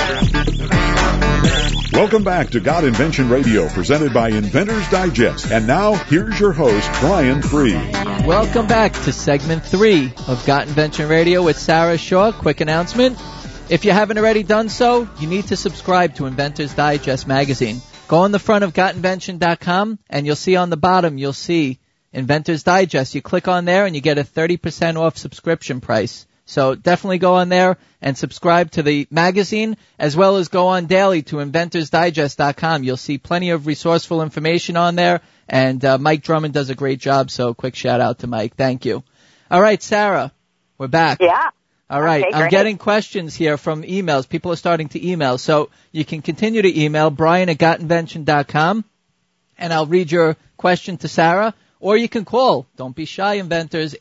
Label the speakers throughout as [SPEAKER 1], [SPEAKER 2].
[SPEAKER 1] Welcome back to God Invention Radio, presented by Inventor's Digest. And now, here's your host, Brian Free.
[SPEAKER 2] Welcome back to segment 3 of God Invention Radio with Sarah Shaw. Quick announcement. If you haven't already done so, you need to subscribe to Inventor's Digest magazine. Go on the front of GotInvention.com, and you'll see on the bottom, you'll see Inventor's Digest. You click on there, and you get a 30% off subscription price. So definitely go on there and subscribe to the magazine, as well as go on daily to InventorsDigest.com. You'll see plenty of resourceful information on there, and Mike Drummond does a great job, so quick shout-out to Mike. Thank you. All right, Sarah, we're back.
[SPEAKER 3] Yeah.
[SPEAKER 2] All right,
[SPEAKER 3] okay,
[SPEAKER 2] I'm getting questions here from emails. People are starting to email, so you can continue to email Brian@GotInvention.com, and I'll read your question to Sarah, or you can call. Don't be shy, inventors,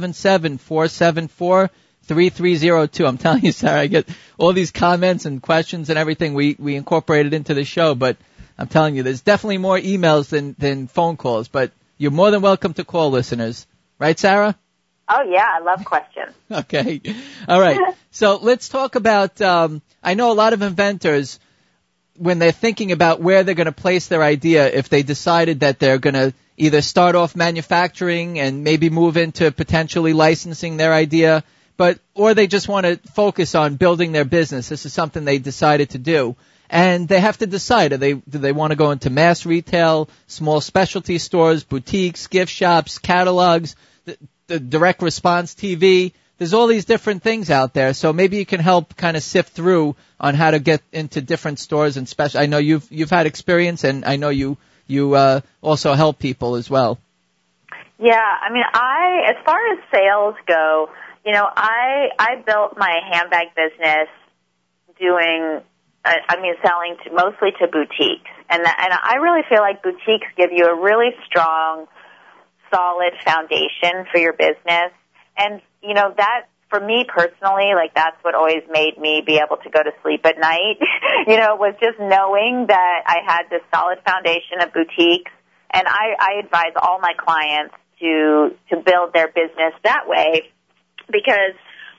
[SPEAKER 2] 877-474-3302. I'm telling you, Sarah, I get all these comments and questions and everything we incorporated into the show, but I'm telling you, there's definitely more emails than phone calls, but you're more than welcome to call, listeners. Right, Sarah?
[SPEAKER 3] Oh, yeah, I love questions.
[SPEAKER 2] Okay. All right. So let's talk about, I know a lot of inventors, when they're thinking about where they're going to place their idea, if they decided that they're going to either start off manufacturing and maybe move into potentially licensing their idea, or they just want to focus on building their business. This is something they decided to do. And they have to decide, do they want to go into mass retail, small specialty stores, boutiques, gift shops, catalogs, the direct response TV. There's all these different things out there. So maybe you can help kind of sift through on how to get into different stores and special. I know you've had experience, and I know you also help people as well.
[SPEAKER 3] Yeah, I mean, as far as sales go, I built my handbag business selling mostly to boutiques. And I really feel like boutiques give you a really strong, solid foundation for your business. And, that, for me personally, that's what always made me be able to go to sleep at night, was just knowing that I had this solid foundation of boutiques. And I advise all my clients to build their business that way, because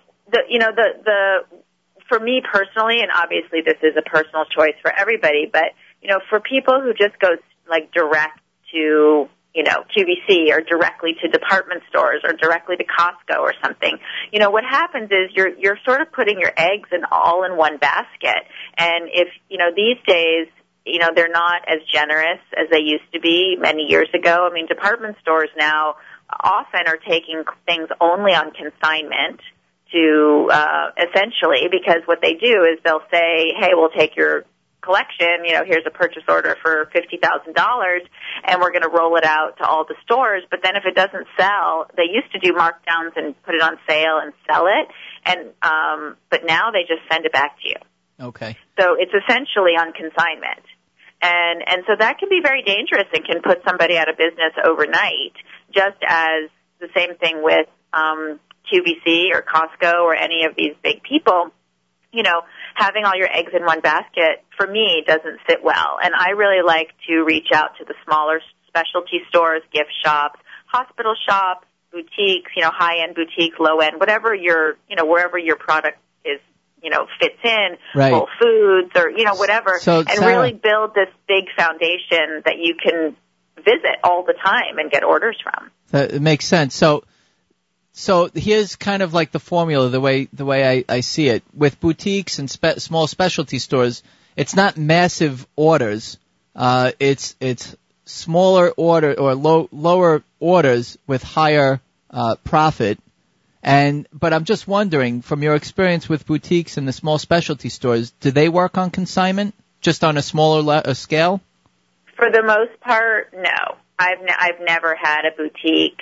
[SPEAKER 3] for me personally, and obviously this is a personal choice for everybody, but, for people who just go direct to, QVC or directly to department stores or directly to Costco or something, what happens is you're sort of putting your eggs all in one basket. And if, these days, they're not as generous as they used to be many years ago. I mean, department stores now often are taking things only on consignment to, essentially, because what they do is they'll say, hey, we'll take your collection, here's a purchase order for $50,000, and we're going to roll it out to all the stores. But then if it doesn't sell, they used to do markdowns and put it on sale and sell it, and but now they just send it back to you.
[SPEAKER 2] Okay.
[SPEAKER 3] So it's essentially on consignment. And so that can be very dangerous and can put somebody out of business overnight, just as the same thing with QVC or Costco or any of these big people. Having all your eggs in one basket, for me, doesn't sit well. And I really like to reach out to the smaller specialty stores, gift shops, hospital shops, boutiques, high-end boutiques, low-end, whatever wherever your product is, fits in,
[SPEAKER 2] right.
[SPEAKER 3] Whole Foods or, whatever,
[SPEAKER 2] so,
[SPEAKER 3] and
[SPEAKER 2] Sarah,
[SPEAKER 3] really build this big foundation that you can visit all the time and get orders from.
[SPEAKER 2] It makes sense. So here's kind of like the formula, the way I see it. With boutiques and small specialty stores, it's not massive orders. It's smaller order or lower orders with higher profit. But I'm just wondering, from your experience with boutiques and the small specialty stores, do they work on consignment, just on a smaller scale?
[SPEAKER 3] For the most part, no. I've never had a boutique.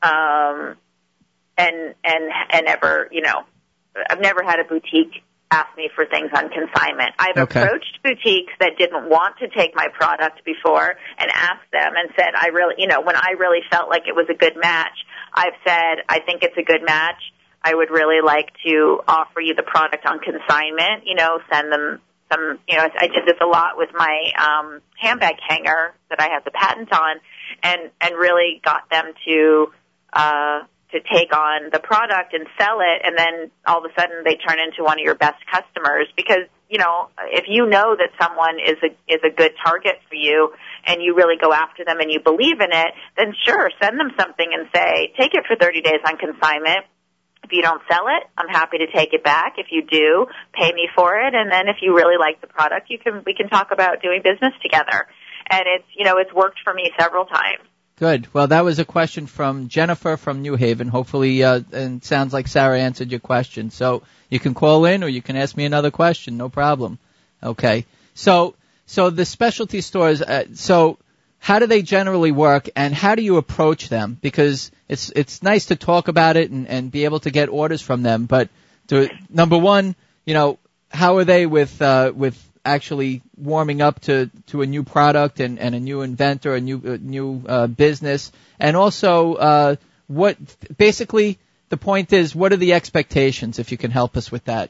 [SPEAKER 3] And never, I've never had a boutique ask me for things on consignment. I've approached boutiques that didn't want to take my product before and asked them and said, when I really felt like it was a good match, I've said, I think it's a good match. I would really like to offer you the product on consignment, send them some, I did this a lot with my handbag hanger that I have the patent on, and really got them to take on the product and sell it, and then all of a sudden they turn into one of your best customers, because if you know that someone is a good target for you and you really go after them and you believe in it, then sure, send them something and say, take it for 30 days on consignment. If you don't sell it, I'm happy to take it back. If you do, pay me for it. And then if you really like the product, we can talk about doing business together. And it's worked for me several times.
[SPEAKER 2] Good. Well, that was a question from Jennifer from New Haven. Hopefully, and sounds like Sarah answered your question. So you can call in or you can ask me another question. No problem. Okay. So the specialty stores, so how do they generally work and how do you approach them? Because it's nice to talk about it and be able to get orders from them. But number one, how are they with actually warming up to a new product and a new inventor, a new business, and also basically the point is, what are the expectations? If you can help us with that.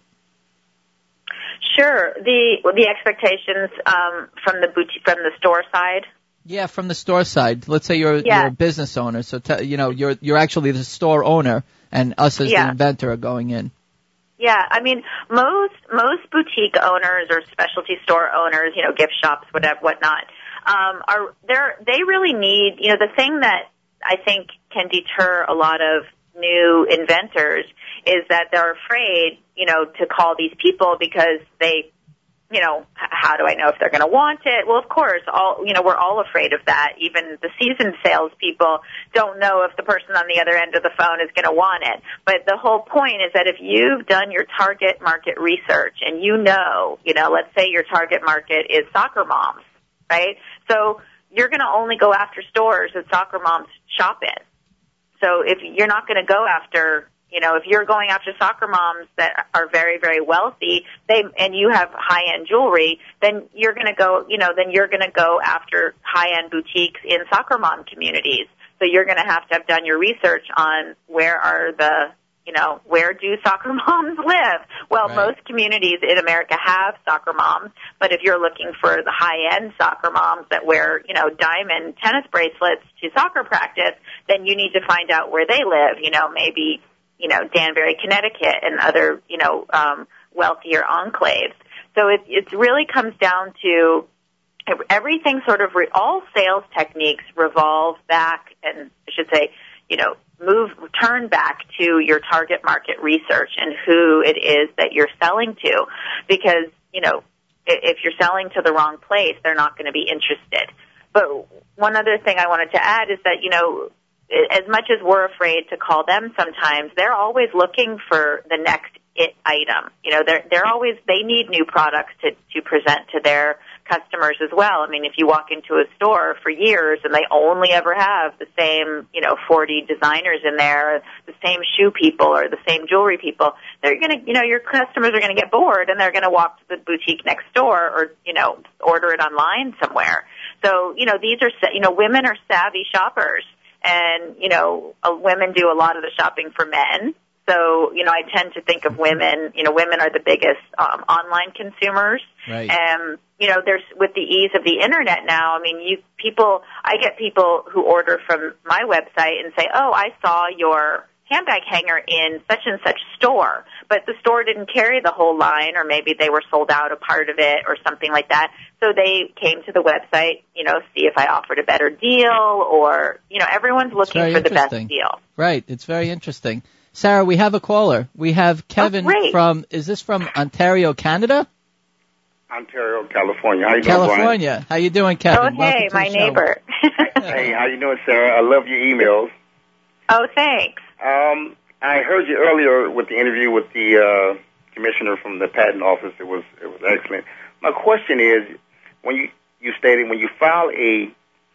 [SPEAKER 3] Sure. The expectations from the store side.
[SPEAKER 2] Yeah, from the store side. Let's say you're a business owner, so you're actually the store owner, and us as the inventor are going in.
[SPEAKER 3] Yeah, I mean, most boutique owners or specialty store owners, gift shops, whatnot, they really need, the thing that I think can deter a lot of new inventors is that they're afraid, to call these people because they, how do I know if they're going to want it? Well, of course, we're all afraid of that. Even the seasoned salespeople don't know if the person on the other end of the phone is going to want it. But the whole point is that if you've done your target market research and let's say your target market is soccer moms, right? So you're going to only go after stores that soccer moms shop in. So if you're not going to go after if you're going after soccer moms that are very, very wealthy, and you have high-end jewelry, then you're going to go after high-end boutiques in soccer mom communities. So you're going to have done your research on where do soccer moms live? Well, most communities in America have soccer moms, but if you're looking for the high-end soccer moms that wear, diamond tennis bracelets to soccer practice, then you need to find out where they live, maybe Danbury, Connecticut, and other, wealthier enclaves. So it really comes down to everything all sales techniques revolve back, and I should say, turn back to your target market research and who it is that you're selling to. Because, if you're selling to the wrong place, they're not going to be interested. But one other thing I wanted to add is that, as much as we're afraid to call them sometimes, they're always looking for the next it item. They need new products to present to their customers as well. I mean, if you walk into a store for years and they only ever have the same, 40 designers in there, the same shoe people or the same jewelry people, they're going to, your customers are going to get bored and they're going to walk to the boutique next door or, order it online somewhere. So, these are, women are savvy shoppers. And, women do a lot of the shopping for men. So, I tend to think of women, women are the biggest online consumers.
[SPEAKER 2] Right.
[SPEAKER 3] And, there's, with the ease of the internet now, I mean, I get people who order from my website and say, oh, I saw your handbag hanger in such and such store, but the store didn't carry the whole line, or maybe they were sold out a part of it or something like that. So they came to the website, see if I offered a better deal, or, everyone's looking for the best deal.
[SPEAKER 2] Right. It's very interesting. Sarah, we have a caller. We have Kevin is this from Ontario, Canada?
[SPEAKER 4] Ontario, California. How you doing,
[SPEAKER 2] California.
[SPEAKER 4] Brian?
[SPEAKER 2] How you doing, Kevin?
[SPEAKER 3] Oh, hey, my neighbor.
[SPEAKER 4] Hey, how you doing, Sarah? I love your emails.
[SPEAKER 3] Oh, thanks.
[SPEAKER 4] I heard you earlier with the interview with the commissioner from the patent office. It was excellent. My question is, when you stated when you file a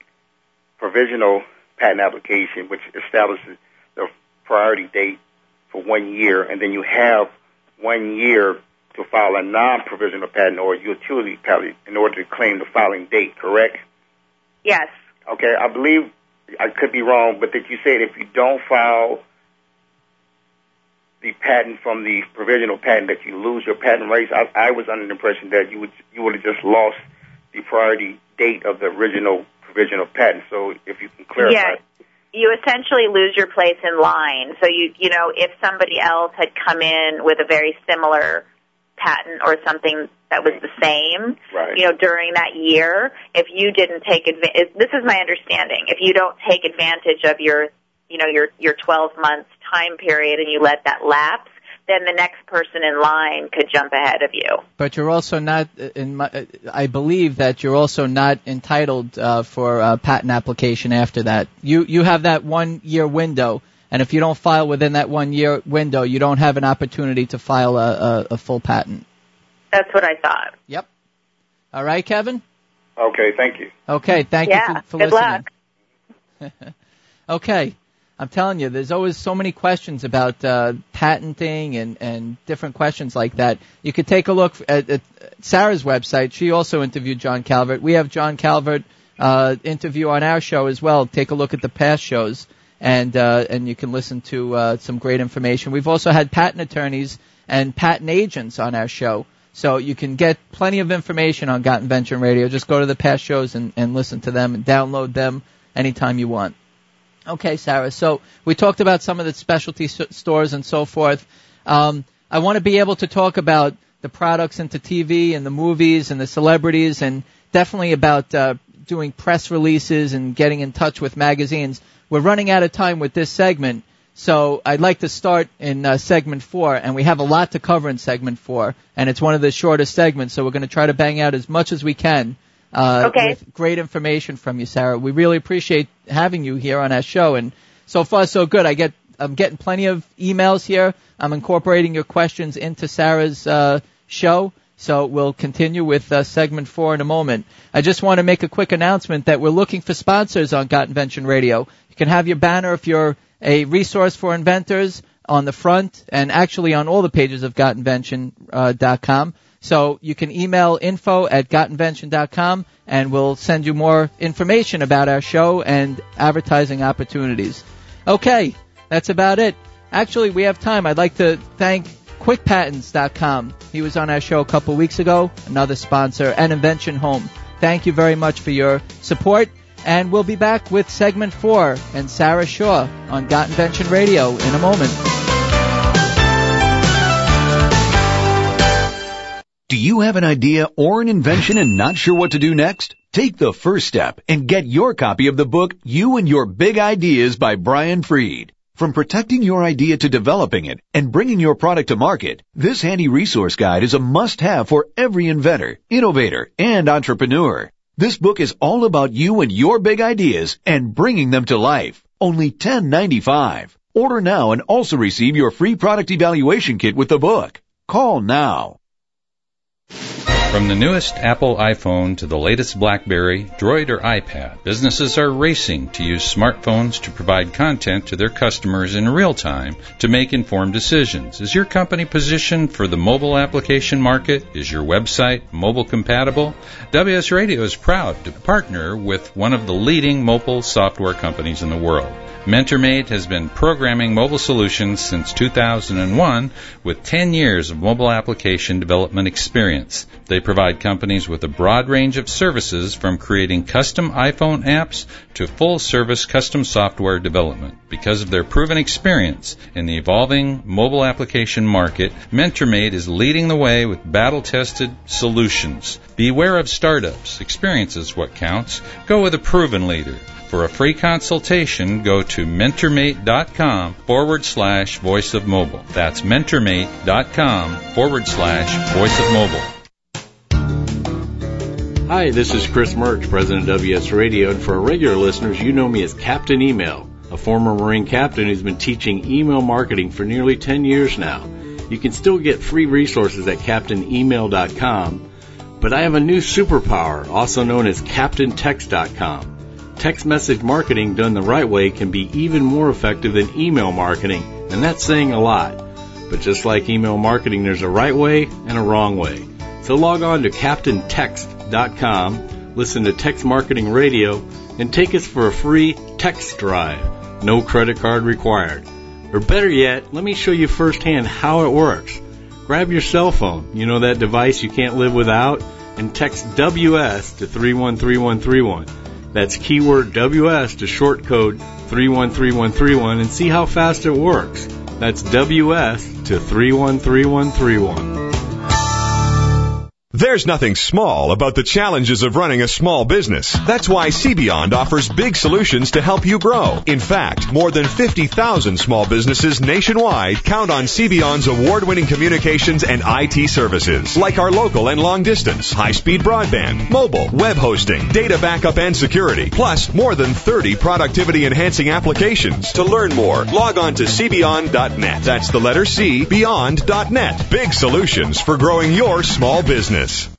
[SPEAKER 4] provisional patent application, which establishes the priority date for 1 year, and then you have 1 year to file a non-provisional patent or utility patent in order to claim the filing date, correct?
[SPEAKER 3] Yes.
[SPEAKER 4] Okay, I believe, I could be wrong, but that you said if you don't file the patent from the provisional patent that you lose your patent rights. I was under the impression that you would have just lost the priority date of the original provisional patent. So if you can clarify.
[SPEAKER 3] Yes. You essentially lose your place in line. So if somebody else had come in with a very similar patent or something that was the same,
[SPEAKER 4] Right.
[SPEAKER 3] during that year, if you didn't take advantage, this is my understanding, if you don't take advantage of your 12 months time period and you let that lapse, then the next person in line could jump ahead of you.
[SPEAKER 2] But you're also not, I believe that you're also not entitled for a patent application after that. You have that 1 year window, and if you don't file within that 1 year window, you don't have an opportunity to file a full patent.
[SPEAKER 3] That's what I thought.
[SPEAKER 2] Yep. All right, Kevin?
[SPEAKER 4] Okay, thank you.
[SPEAKER 2] Okay, thank you for
[SPEAKER 3] good
[SPEAKER 2] listening.
[SPEAKER 3] Luck.
[SPEAKER 2] Okay. I'm telling you, there's always so many questions about patenting and different questions like that. You could take a look at Sarah's website. She also interviewed John Calvert. We have John Calvert interview on our show as well. Take a look at the past shows, and you can listen to some great information. We've also had patent attorneys and patent agents on our show, so you can get plenty of information on Got Invention Radio. Just go to the past shows and listen to them and download them anytime you want. Okay, Sarah, so we talked about some of the specialty stores and so forth. I want to be able to talk about the products into TV and the movies and the celebrities, and definitely about doing press releases and getting in touch with magazines. We're running out of time with this segment, so I'd like to start in segment 4, and we have a lot to cover in segment 4, and it's one of the shortest segments, so we're going to try to bang out as much as we can. With great information from you, Sarah. We really appreciate having you here on our show, and so far so good. I'm getting plenty of emails here. I'm incorporating your questions into Sarah's show, so we'll continue with segment 4 in a moment. I just want to make a quick announcement that we're looking for sponsors on Got Invention Radio. You can have your banner if you're a resource for inventors on the front, and actually on all the pages of GotInvention.com. So you can email info@gotinvention.com, and we'll send you more information about our show and advertising opportunities. Okay, that's about it. Actually, we have time. I'd like to thank QuickPatents.com. He was on our show a couple weeks ago, another sponsor, and Invention Home. Thank you very much for your support, and we'll be back with segment 4 and Sarah Shaw on Got Invention Radio in a moment.
[SPEAKER 5] Do you have an idea or an invention and not sure what to do next? Take the first step and get your copy of the book, You and Your Big Ideas by Brian Freed. From protecting your idea to developing it and bringing your product to market, this handy resource guide is a must-have for every inventor, innovator, and entrepreneur. This book is all about you and your big ideas and bringing them to life. Only $10.95. Order now and also receive your free product evaluation kit with the book. Call now.
[SPEAKER 6] From the newest Apple iPhone to the latest BlackBerry, Droid, or iPad, businesses are racing to use smartphones to provide content to their customers in real time to make informed decisions. Is your company positioned for the mobile application market? Is your website mobile compatible? WS Radio is proud to partner with one of the leading mobile software companies in the world. MentorMate has been programming mobile solutions since 2001 with 10 years of mobile application development experience. They provide companies with a broad range of services from creating custom iPhone apps to full-service custom software development. Because of their proven experience in the evolving mobile application market, MentorMate is leading the way with battle-tested solutions. Beware of startups. Experience is what counts. Go with a proven leader. For a free consultation, go to mentormate.com/voice of mobile. That's mentormate.com/voice of mobile.
[SPEAKER 7] Hi, this is Chris Merch, President of WS Radio, and for our regular listeners, you know me as Captain Email, a former Marine captain who's been teaching email marketing for nearly 10 years now. You can still get free resources at CaptainEmail.com, but I have a new superpower, also known as CaptainText.com. Text message marketing done the right way can be even more effective than email marketing, and that's saying a lot. But just like email marketing, there's a right way and a wrong way. So log on to CaptainText.com, listen to Text Marketing Radio, and take us for a free text drive. No credit card required. Or better yet, let me show you firsthand how it works. Grab your cell phone, you know that device you can't live without, and text WS to 313131. That's keyword WS to short code 313131 and see how fast it works. That's WS to 313131.
[SPEAKER 8] There's nothing small about the challenges of running a small business. That's why CBeyond offers big solutions to help you grow. In fact, more than 50,000 small businesses nationwide count on CBeyond's award-winning communications and IT services, like our local and long distance, high-speed broadband, mobile, web hosting, data backup and security, plus more than 30 productivity-enhancing applications. To learn more, log on to cbeyond.net. That's the letter C, beyond.net. Big solutions for growing your small business.